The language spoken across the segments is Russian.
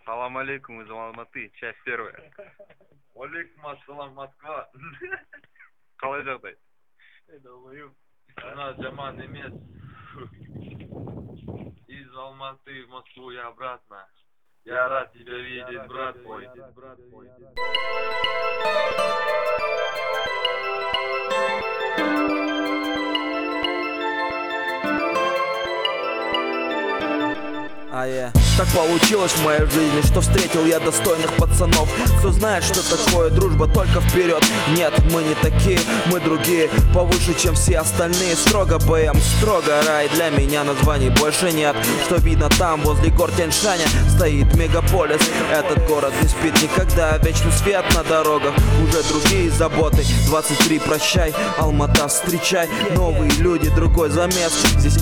Салам алейкум из Алматы, часть первая. Алейкум ассалам, Москва. Қалай жағдай? Она жаман емес. Из Алматы в Москву и обратно. Я рад тебя видеть, брат мой. Так получилось в моей жизни, что встретил я достойных пацанов. Кто знает, что такое дружба, только вперед. Нет, мы не такие, мы другие, повыше, чем все остальные. Строго БМ, строго рай, для меня названий больше нет. Что видно там, возле гор Тяньшаня, стоит мегаполис. Этот город не спит никогда, вечный свет на дорогах, уже другие заботы. 23, прощай, Алмата, встречай, новые люди, другой замес. Здесь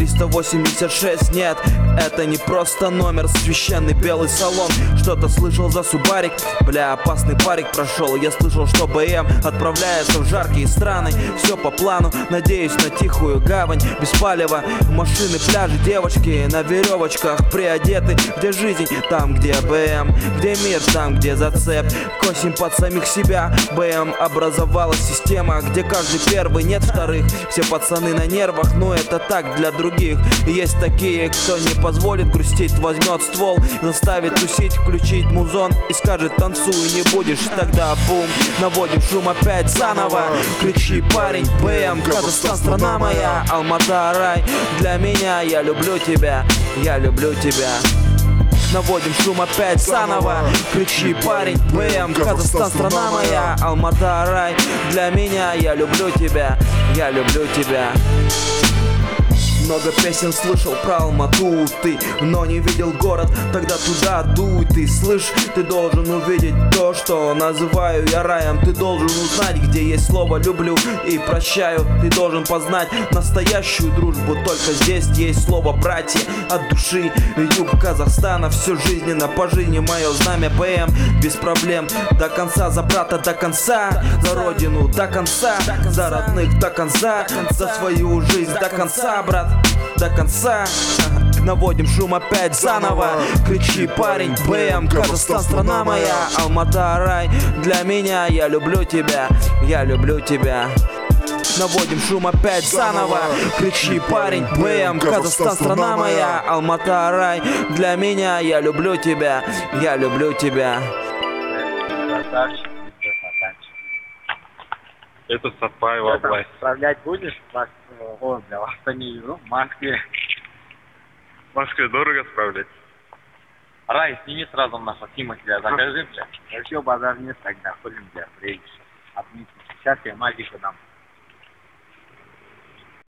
А386, нет, это не просто номер, священный белый салон. Что-то слышал за Субарик, бля, опасный парик прошел. Я слышал, что БМ отправляется в жаркие страны. Все по плану, надеюсь на тихую гавань. Без палева, машины, пляжи, девочки на веревочках приодеты. Где жизнь? Там, где БМ. Где мир? Там, где зацеп. Косим под самих себя. БМ образовалась система, где каждый первый, нет вторых. Все пацаны на нервах, но это так для других. Есть такие, кто не позволит грустить, возьмет ствол, заставит тусить, включить музон и скажет: танцуй, не будешь, тогда бум. Наводим шум опять заново. Кричи, парень, БМ, Казахстан, страна моя, Алмата, рай для меня. Я люблю тебя, я люблю тебя. Наводим шум опять заново. Кричи, парень, БМ, Казахстан, страна моя, Алмата, рай для меня. Я люблю тебя, я люблю тебя. Много песен слышал про Алмату ты, но не видел город, тогда туда дуй ты. Слышь, ты должен увидеть то, что называю я раем. Ты должен узнать, где есть слово люблю и прощаю. Ты должен познать настоящую дружбу, только здесь есть слово братья от души. Юг Казахстана, все жизненно, по жизни мое знамя БМ. Без проблем, до конца, за брата до конца, за родину до конца, за родных до конца, за свою жизнь до конца, брат, до конца. Наводим шум опять заново. Кричи, парень, БМ, Казахстан, страна моя, Алмата, рай для меня. Я люблю тебя, я люблю тебя. Наводим шум опять заново. Кричи, парень, БМ, Казахстан, страна моя, Алмата, рай для меня. Я люблю тебя, я люблю тебя. Это Сатпаева, область. Отправлять будешь? В Астане, в Москве. В Москве дорого справлять? Рай, сними сразу на Фатима тебя, закажи, бля. Еще базар нет, тогда ходим, бля, приедешь. Отметим. Сейчас я магику дам.